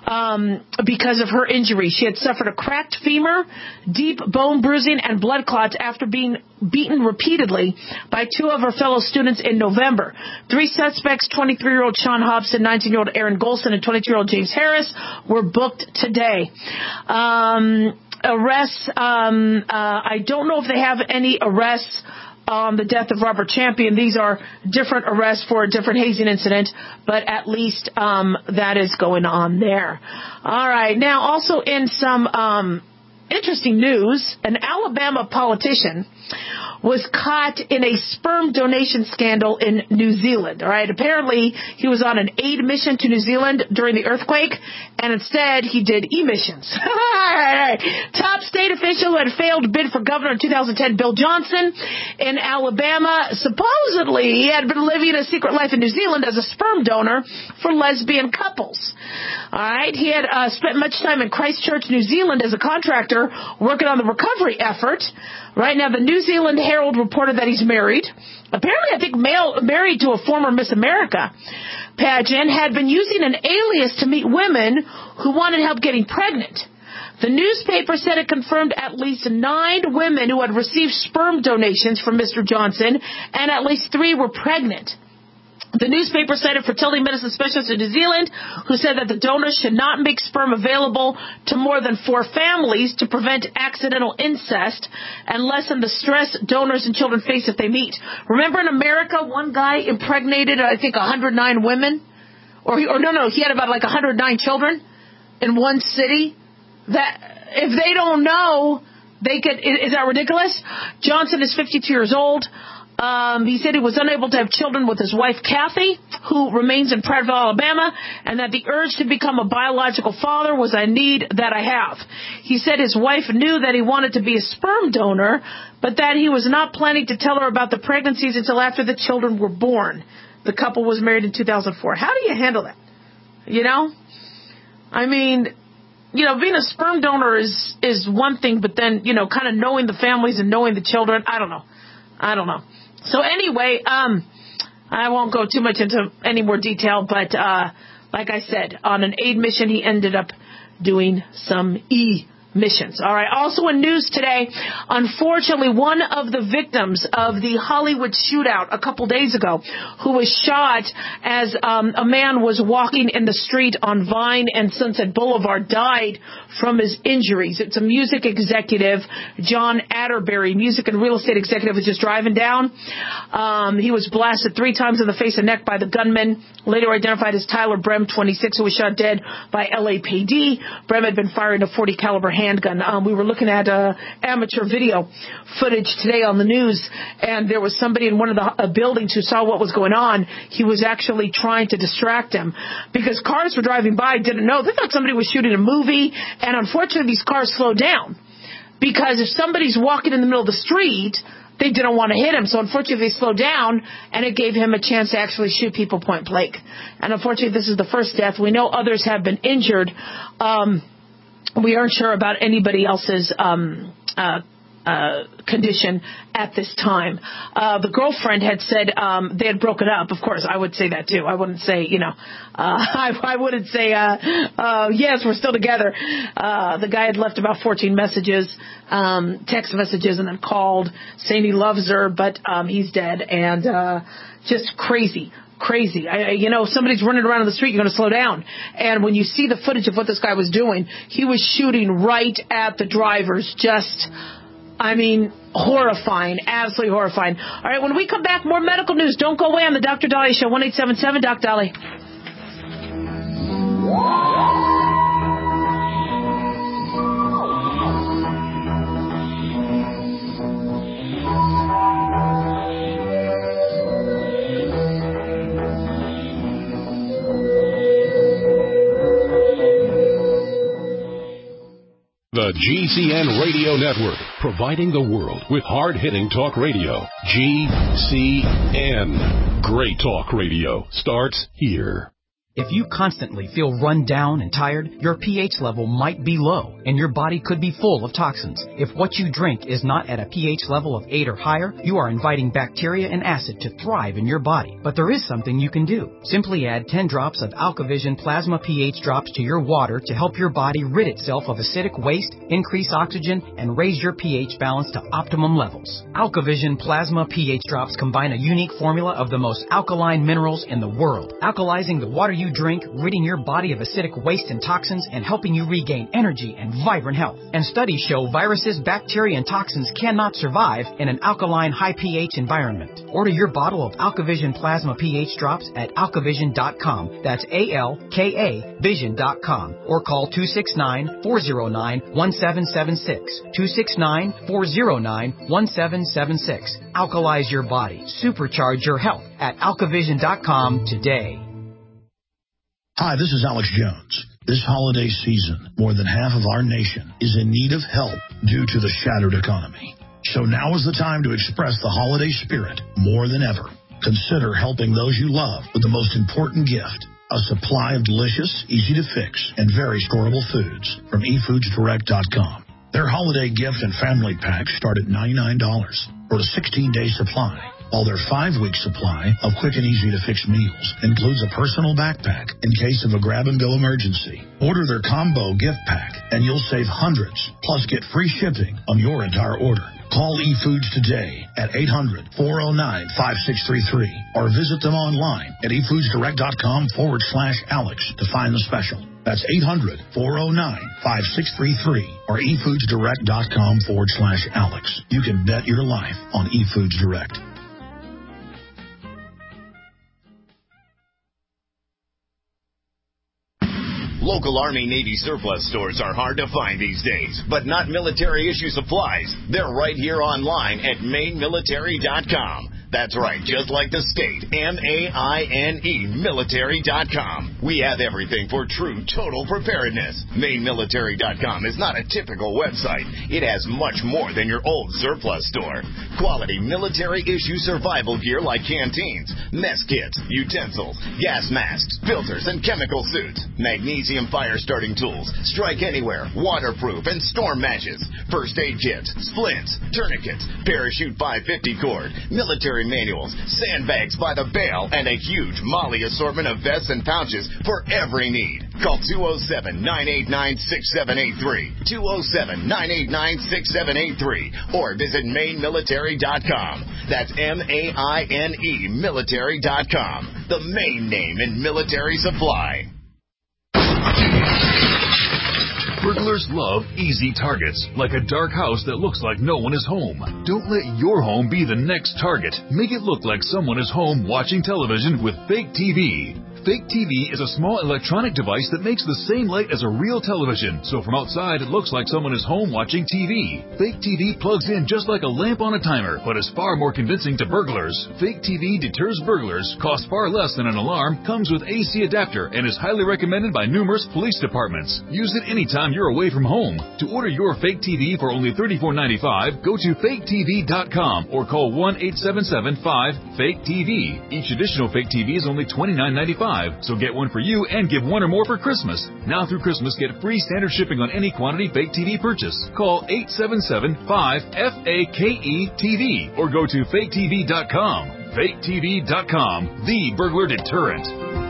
um, because of her injury. She had suffered a cracked femur, deep bone bruising, and blood clots after being beaten repeatedly by two of her fellow students in November. Three suspects, twenty-three-year-old Sean Hobson, nineteen-year-old Aaron Golson, and twenty-two-year-old James Harris, were booked today. Um, arrests, um, uh, I don't know if they have any arrests on the death of Robert Champion. These are different arrests for a different hazing incident, but at least um, that is going on there. All right. Now, also in some... Um, interesting news. An Alabama politician was caught in a sperm donation scandal in New Zealand. All right. Apparently, he was on an aid mission to New Zealand during the earthquake, and instead he did e-missions. all right, all right. Top state official who had failed to bid for governor in two thousand ten, Bill Johnson, in Alabama. Supposedly, he had been living a secret life in New Zealand as a sperm donor for lesbian couples. All right. He had uh, spent much time in Christchurch, New Zealand, as a contractor working on the recovery effort. Right now, the New Zealand Herald reported that he's married. Apparently, I think male, married to a former Miss America pageant, had been using an alias to meet women who wanted help getting pregnant. The newspaper said it confirmed at least nine women who had received sperm donations from Mister Johnson, and at least three were pregnant. The newspaper cited fertility medicine specialists in New Zealand who said that the donors should not make sperm available to more than four families to prevent accidental incest and lessen the stress donors and children face if they meet. Remember in America, one guy impregnated, I think, one hundred nine women? Or, he, or no, no, he had about like one hundred nine children in one city? That if they don't know, they could, is that ridiculous? Johnson is fifty-two years old. Um, he said he was unable to have children with his wife, Kathy, who remains in Prattville, Alabama, and that the urge to become a biological father was a need that I have. He said his wife knew that he wanted to be a sperm donor, but that he was not planning to tell her about the pregnancies until after the children were born. The couple was married in two thousand four. How do you handle that? You know? I mean, you know, being a sperm donor is, is one thing, but then, you know, kind of knowing the families and knowing the children, I don't know. I don't know. So anyway, um, I won't go too much into any more detail, but uh, like I said, on an aid mission, he ended up doing some e missions. All right. Also in news today, unfortunately, one of the victims of the Hollywood shootout a couple days ago, who was shot as um, a man was walking in the street on Vine and Sunset Boulevard, died from his injuries. It's a music executive, John Atterbury, music and real estate executive, was just driving down. Um, he was blasted three times in the face and neck by the gunman, later identified as Tyler Brem, twenty-six, who was shot dead by L A P D. Brem had been firing a forty caliber handgun. Um, we were looking at uh, amateur video footage today on the news, and there was somebody in one of the uh, buildings who saw what was going on. He was actually trying to distract him because cars were driving by, didn't know. They thought somebody was shooting a movie, and unfortunately these cars slowed down because if somebody's walking in the middle of the street, they didn't want to hit him. So unfortunately they slowed down, and it gave him a chance to actually shoot people point blank. And unfortunately this is the first death. We know others have been injured. Um, We aren't sure about anybody else's um, uh, uh, condition at this time. Uh, the girlfriend had said um, they had broken up. Of course, I would say that too. I wouldn't say, you know, uh, I, I wouldn't say, uh, uh, yes, we're still together. Uh, the guy had left about fourteen messages, um, text messages, and then called saying he loves her, but um, he's dead, and uh, just crazy. Crazy. I, you know, somebody's running around in the street, you're going to slow down. And when you see the footage of what this guy was doing, he was shooting right at the drivers. Just, I mean, horrifying. Absolutely horrifying. All right, when we come back, more medical news. Don't go away on the Doctor Dahlia Show. one eight seven seven Doc Dolly. The G C N Radio Network, providing the world with hard-hitting talk radio. G C N. Great talk radio starts here. If you constantly feel run down and tired, your pH level might be low, and your body could be full of toxins. If what you drink is not at a pH level of eight or higher, you are inviting bacteria and acid to thrive in your body. But there is something you can do. Simply add ten drops of AlkaVision Plasma pH drops to your water to help your body rid itself of acidic waste, increase oxygen, and raise your pH balance to optimum levels. AlkaVision Plasma pH drops combine a unique formula of the most alkaline minerals in the world, alkalizing the water you you drink, ridding your body of acidic waste and toxins, and helping you regain energy and vibrant health. And studies show viruses, bacteria, and toxins cannot survive in an alkaline, high pH environment. Order your bottle of AlkaVision Plasma pH drops at alkavision dot com. That's A L K A vision dot com. Or call two six nine, four zero nine, one seven seven six. two six nine, four zero nine, one seven seven six. Alkalize your body. Supercharge your health at alkavision dot com today. Hi, this is Alex Jones. This holiday season, more than half of our nation is in need of help due to the shattered economy. So now is the time to express the holiday spirit more than ever. Consider helping those you love with the most important gift, a supply of delicious, easy-to-fix, and very storable foods from e foods direct dot com. Their holiday gift and family packs start at ninety-nine dollars for a sixteen-day supply, while their five-week supply of quick and easy-to-fix meals includes a personal backpack in case of a grab-and-go emergency. Order their combo gift pack, and you'll save hundreds, plus get free shipping on your entire order. Call eFoods today at eight hundred, four oh nine, five six three three or visit them online at e foods direct dot com forward slash Alex to find the special. That's eight hundred, four oh nine, five six three three or e foods direct dot com forward slash Alex. You can bet your life on eFoods Direct. Local Army Navy surplus stores are hard to find these days, but not military issue supplies. They're right here online at maine military dot com. That's right, just like the state, M A I N E, military dot com. We have everything for true total preparedness. maine military dot com is not a typical website. It has much more than your old surplus store. Quality military-issue survival gear like canteens, mess kits, utensils, gas masks, filters, and chemical suits. Magnesium fire-starting tools, strike anywhere, waterproof, and storm matches. First aid kits, splints, tourniquets, parachute five fifty cord, military manuals, sandbags by the bale, and a huge Molly assortment of vests and pouches for every need. Call two oh seven, nine eight nine, six seven eight three, two oh seven, nine eight nine, six seven eight three, or visit maine military dot com. That's M A I N E, military dot com, the main name in military supply. Burglars love easy targets, like a dark house that looks like no one is home. Don't let your home be the next target. Make it look like someone is home watching television with Fake T V. Fake T V is a small electronic device that makes the same light as a real television, so from outside it looks like someone is home watching T V. Fake T V plugs in just like a lamp on a timer, but is far more convincing to burglars. Fake T V deters burglars, costs far less than an alarm, comes with A C adapter, and is highly recommended by numerous police departments. Use it anytime you're away from home. To order your Fake T V for only thirty-four ninety-five, go to fake t v dot com or call one eight seven seven, five, fake T V. Each additional Fake T V is only twenty-nine ninety-five. So get one for you and give one or more for Christmas. Now through Christmas, get free standard shipping on any quantity Fake T V purchase. Call eight seven seven, five, F A K E T V or go to fake t v dot com. fake t v dot com, the burglar deterrent.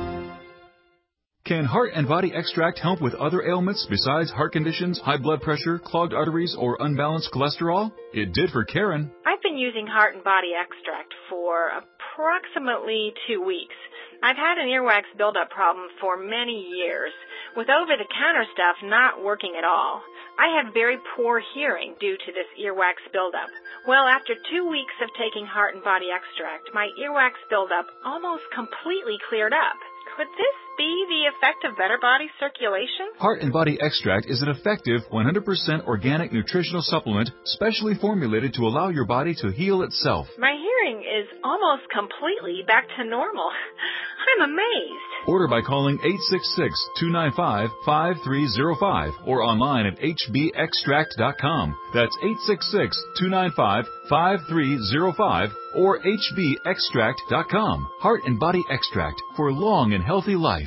Can Heart and Body Extract help with other ailments besides heart conditions, high blood pressure, clogged arteries, or unbalanced cholesterol? It did for Karen. I've been using Heart and Body Extract for approximately two weeks. I've had an earwax buildup problem for many years, with over-the-counter stuff not working at all. I have very poor hearing due to this earwax buildup. Well, after two weeks of taking Heart and Body Extract, my earwax buildup almost completely cleared up. Could this be the effect of better body circulation? Heart and Body Extract is an effective one hundred percent organic nutritional supplement specially formulated to allow your body to heal itself. My hearing is almost completely back to normal. I'm amazed. Order by calling eight six six, two nine five, five three zero five or online at h b extract dot com. That's eight six six, two nine five, five three zero five or h b extract dot com. Heart and Body Extract for a long and healthy life.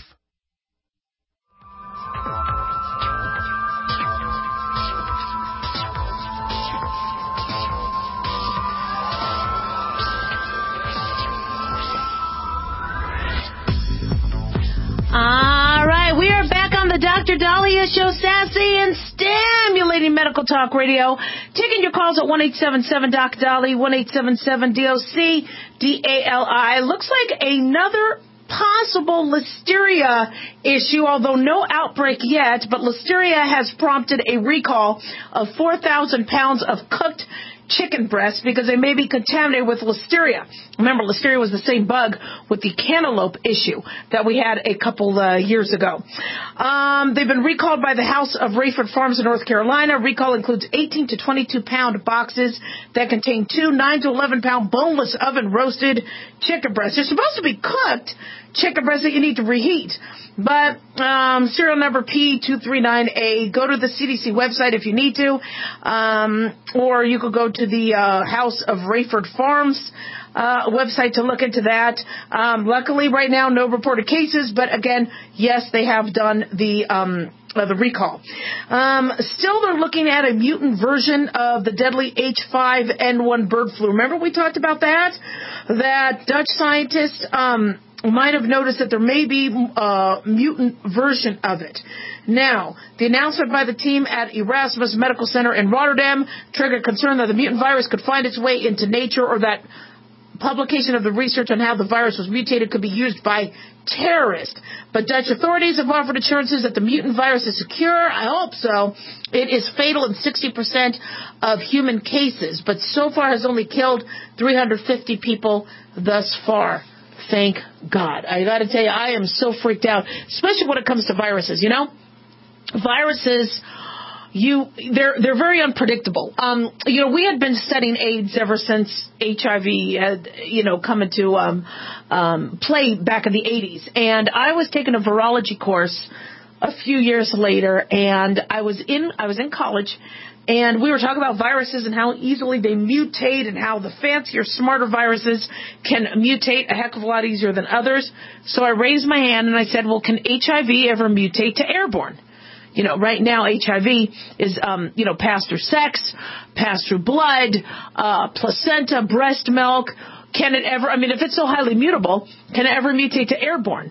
All right, we are back on the Doctor Dahlia Show, sassy and stimulating medical talk radio. Taking your calls at one eight seven seven, D O C, Dali, one eight seven seven, D O C, D A L I. Looks like another possible listeria issue, although no outbreak yet, but listeria has prompted a recall of four thousand pounds of cooked chicken breasts because they may be contaminated with listeria. Remember, listeria was the same bug with the cantaloupe issue that we had a couple uh, years ago. Um, they've been recalled by the House of Rayford Farms in North Carolina. Recall includes eighteen to twenty-two pound boxes that contain two nine to eleven pound boneless oven roasted chicken breasts. They're supposed to be cooked chicken breasts that you need to reheat. But um, serial number P two three nine A, go to the C D C website if you need to, um, or you could go to the uh, House of Rayford Farms uh, website to look into that. Um, luckily, right now, no reported cases, but again, yes, they have done the um, uh, the recall. Um, still, they're looking at a mutant version of the deadly H five N one bird flu. Remember we talked about that? That Dutch scientists um, might have noticed that there may be a mutant version of it. Now, the announcement by the team at Erasmus Medical Center in Rotterdam triggered concern that the mutant virus could find its way into nature, or that publication of the research on how the virus was mutated could be used by terrorists. But Dutch authorities have offered assurances that the mutant virus is secure. I hope so. It is fatal in sixty percent of human cases, but so far has only killed three hundred fifty people thus far. Thank God. I got to tell you, I am so freaked out, especially when it comes to viruses. You know, viruses, you they're they're very unpredictable. Um, you know, we had been studying AIDS ever since H I V had, you know, come into um, um, play back in the eighties, and I was taking a virology course a few years later, and I was in I was in college. And we were talking about viruses and how easily they mutate and how the fancier, smarter viruses can mutate a heck of a lot easier than others. So I raised my hand and I said, well, can H I V ever mutate to airborne? You know, right now H I V is, um, you know, passed through sex, passed through blood, uh, placenta, breast milk. Can it ever, I mean, if it's so highly mutable, can it ever mutate to airborne?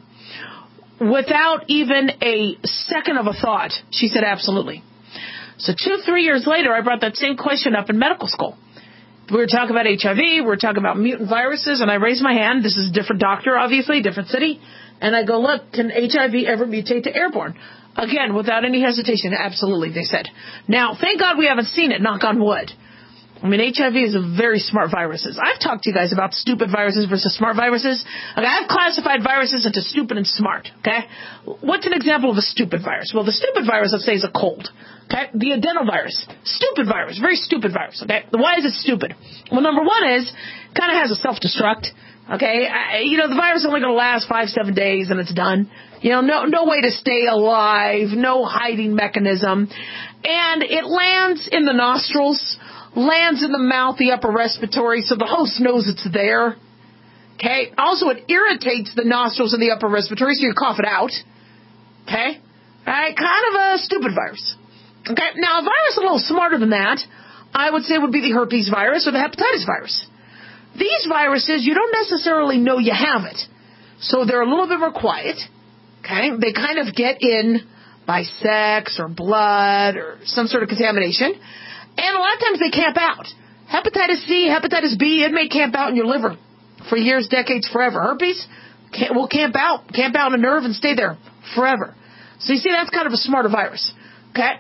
Without even a second of a thought, she said absolutely. So two, three years later, I brought that same question up in medical school. We were talking about H I V, we were talking about mutant viruses, and I raised my hand. This is a different doctor, obviously, different city. And I go, look, can H I V ever mutate to airborne? Again, without any hesitation, absolutely, they said. Now, thank God we haven't seen it, knock on wood. I mean, H I V is a very smart virus. I've talked to you guys about stupid viruses versus smart viruses. Okay, I've classified viruses into stupid and smart. Okay, what's an example of a stupid virus? Well, the stupid virus, let's say, is a cold. Okay, the adenovirus, stupid virus, very stupid virus. Okay, why is it stupid? Well, number one is kind of has a self-destruct. Okay, I, you know, the virus is only going to last five, seven days and it's done. You know, no, no way to stay alive, no hiding mechanism, and it lands in the nostrils. Lands in the mouth, the upper respiratory, so the host knows it's there. Okay? Also, it irritates the nostrils and the upper respiratory, so you cough it out. Okay? Alright, kind of a stupid virus. Okay? Now, a virus a little smarter than that, I would say would be the herpes virus or the hepatitis virus. These viruses, you don't necessarily know you have it. So they're a little bit more quiet. Okay? They kind of get in by sex or blood or some sort of contamination. And a lot of times they camp out. Hepatitis C, hepatitis B, it may camp out in your liver for years, decades, forever. Herpes will camp out, camp out in a nerve and stay there forever. So you see, that's kind of a smarter virus. Okay?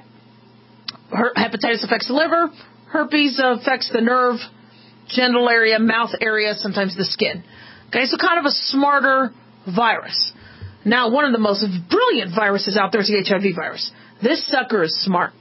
Her- hepatitis affects the liver. Herpes affects the nerve, genital area, mouth area, sometimes the skin. Okay, so kind of a smarter virus. Now, one of the most brilliant viruses out there is the H I V virus. This sucker is smart.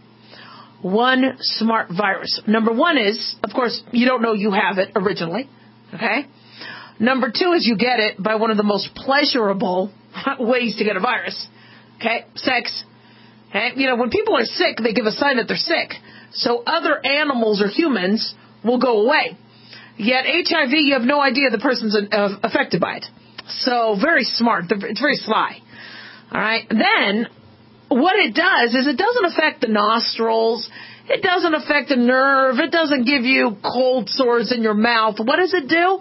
One smart virus. Number one is, of course, you don't know you have it originally. Okay? Number two is you get it by one of the most pleasurable ways to get a virus. Okay? Sex. Okay? You know, when people are sick, they give a sign that they're sick. So other animals or humans will go away. Yet H I V, you have no idea the person's uh, affected by it. So very smart. It's very sly. All right? Then what it does is it doesn't affect the nostrils. It doesn't affect the nerve. It doesn't give you cold sores in your mouth. What does it do?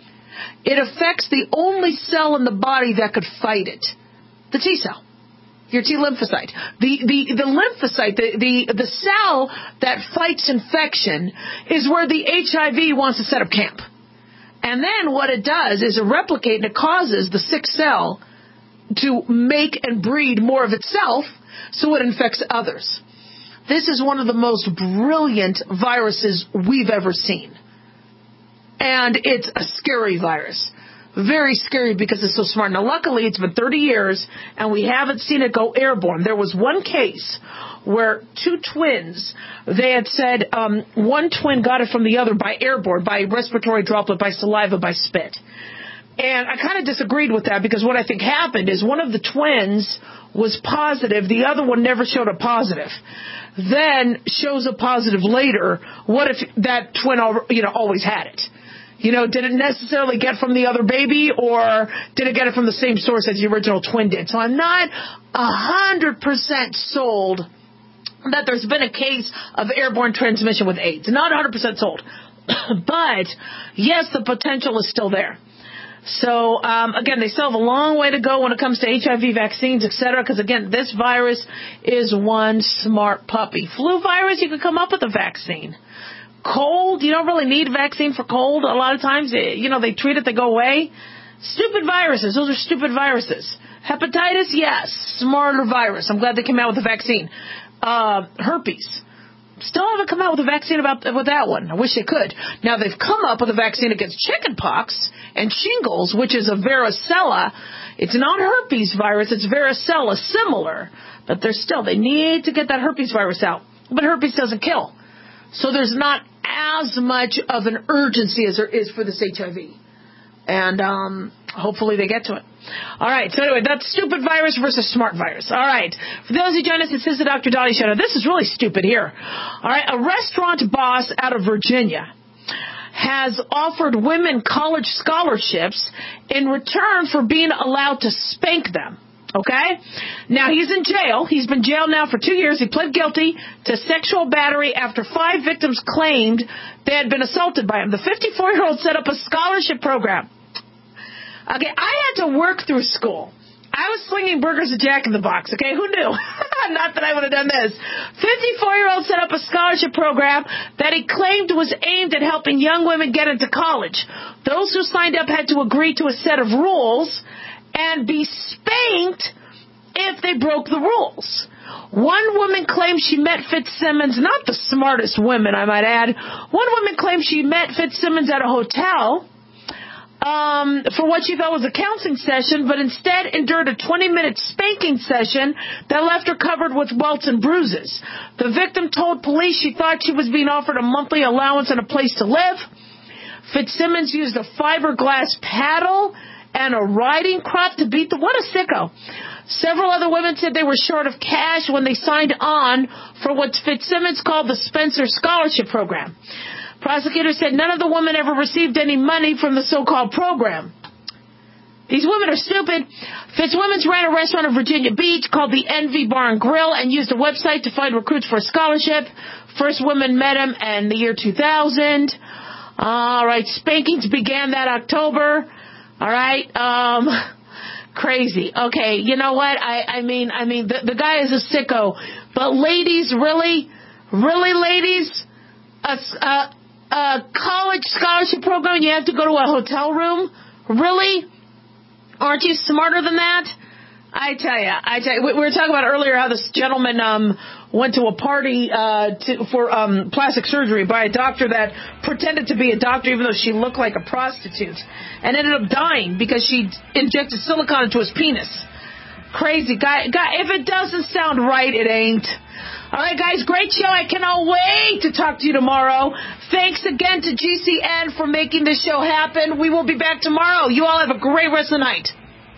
It affects the only cell in the body that could fight it. The T cell. Your T lymphocyte. The, the, the lymphocyte, the, the, the cell that fights infection is where the H I V wants to set up camp. And then what it does is it replicates and it causes the sick cell to make and breed more of itself so it infects others. This is one of the most brilliant viruses we've ever seen. And it's a scary virus. Very scary because it's so smart. Now, luckily, it's been thirty years, and we haven't seen it go airborne. There was one case where two twins, they had said um, one twin got it from the other by airborne, by respiratory droplet, by saliva, by spit. And I kind of disagreed with that because what I think happened is one of the twins was positive. The other one never showed a positive. Then shows a positive later. What if that twin, you know, always had it? You know, did it necessarily get from the other baby, or did it get it from the same source as the original twin did? So I'm not one hundred percent sold that there's been a case of airborne transmission with AIDS. Not one hundred percent sold. But, yes, the potential is still there. So, um, again, they still have a long way to go when it comes to H I V vaccines, et cetera, because, again, this virus is one smart puppy. Flu virus, you can come up with a vaccine. Cold, you don't really need a vaccine for cold. A lot of times, you know, they treat it, they go away. Stupid viruses. Those are stupid viruses. Hepatitis, yes, smarter virus. I'm glad they came out with a vaccine. Uh, herpes. Still haven't come out with a vaccine about with that one. I wish they could. Now, they've come up with a vaccine against chickenpox and shingles, which is a varicella. It's not herpes virus. It's varicella, similar. But they're still, they need to get that herpes virus out. But herpes doesn't kill. So there's not as much of an urgency as there is for this H I V. And um, hopefully they get to it. All right. So anyway, that's stupid virus versus smart virus. All right. For those who join us, this is the Doctor Dahlia Show. Now, this is really stupid here. All right. A restaurant boss out of Virginia has offered women college scholarships in return for being allowed to spank them. Okay? Now, he's in jail. He's been jailed now for two years. He pled guilty to sexual battery after five victims claimed they had been assaulted by him. The fifty-four-year-old set up a scholarship program. Okay, I had to work through school. I was slinging burgers at Jack in the Box, okay? Who knew? Not that I would have done this. fifty-four-year-old set up a scholarship program that he claimed was aimed at helping young women get into college. Those who signed up had to agree to a set of rules and be spanked if they broke the rules. One woman claimed she met Fitzsimmons, not the smartest women, I might add. One woman claimed she met Fitzsimmons at a hotel um, for what she thought was a counseling session, but instead endured a twenty-minute spanking session that left her covered with welts and bruises. The victim told police she thought she was being offered a monthly allowance and a place to live. Fitzsimmons used a fiberglass paddle and a riding crop to beat the... What a sicko. Several other women said they were short of cash when they signed on for what Fitzsimmons called the Spencer Scholarship Program. Prosecutors said none of the women ever received any money from the so-called program. These women are stupid. Fitzsimmons ran a restaurant in Virginia Beach called the Envy Bar and Grill and used a website to find recruits for a scholarship. First women met him in the year two thousand. All right, spankings began that October. All right, um, crazy. Okay, you know what? I, I mean, I mean, the, the guy is a sicko. But ladies, really, really, ladies, a, a, a college scholarship program, you have to go to a hotel room? Really? Aren't you smarter than that? I tell you, I tell you, we were talking about earlier how this gentleman um, went to a party uh, to, for um, plastic surgery by a doctor that pretended to be a doctor even though she looked like a prostitute, and ended up dying because she injected silicone into his penis. Crazy guy. guy. If it doesn't sound right, it ain't. All right, guys, great show. I cannot wait to talk to you tomorrow. Thanks again to G C N for making this show happen. We will be back tomorrow. You all have a great rest of the night.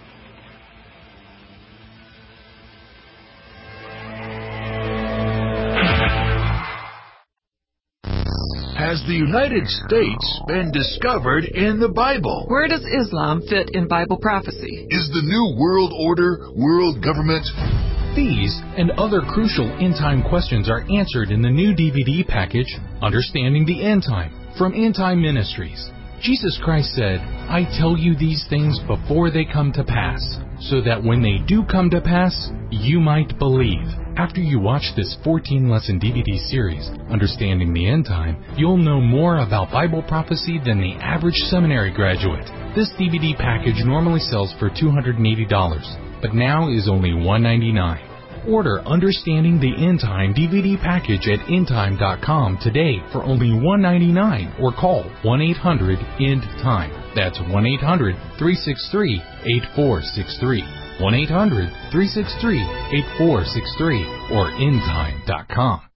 Has the United States been discovered in the Bible? Where does Islam fit in Bible prophecy? Is the New World Order world government? These and other crucial end-time questions are answered in the new D V D package, Understanding the End Time, from End Time Ministries. Jesus Christ said, I tell you these things before they come to pass, so that when they do come to pass, you might believe. After you watch this fourteen-lesson D V D series, Understanding the End Time, you'll know more about Bible prophecy than the average seminary graduate. This D V D package normally sells for two hundred eighty dollars, but now is only one hundred ninety-nine dollars. Order Understanding the End Time D V D package at endtime dot com today for only one hundred ninety-nine dollars or call one eight hundred end time. That's one eight hundred, three six three, eight four six three. one eight hundred, three six three, eight four six three or endtime dot com.